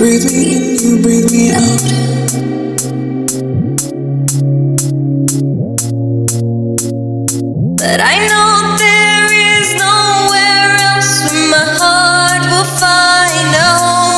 breathe me in, you breathe me out. But I know there is nowhere else where my heart will find a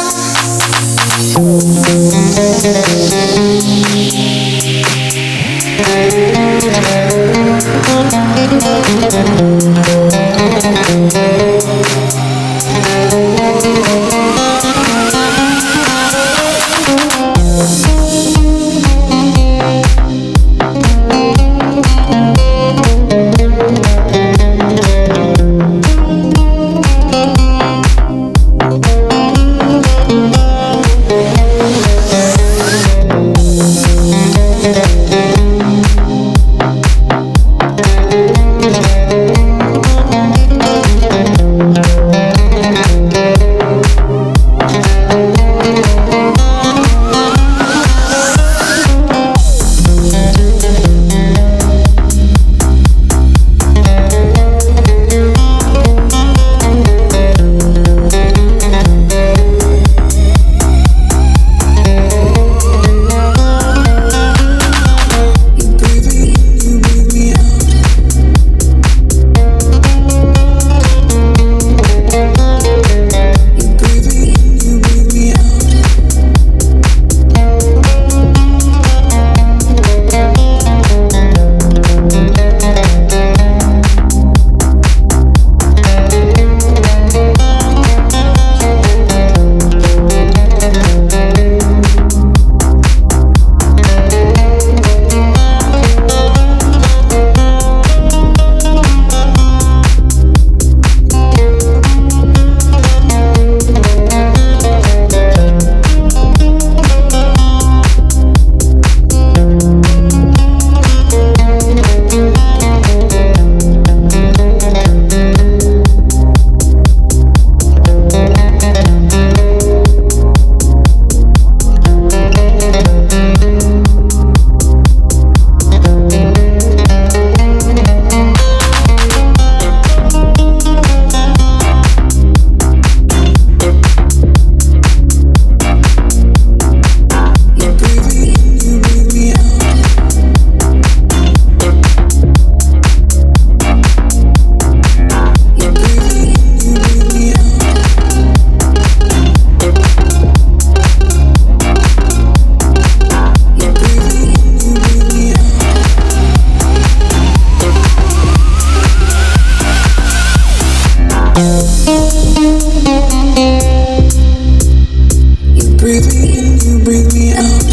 breathe me in, you breathe me out.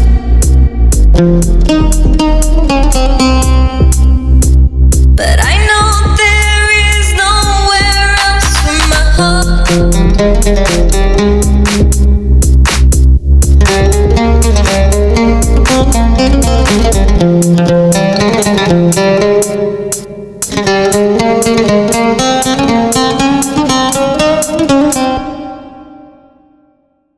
But I know there is nowhere else where my heart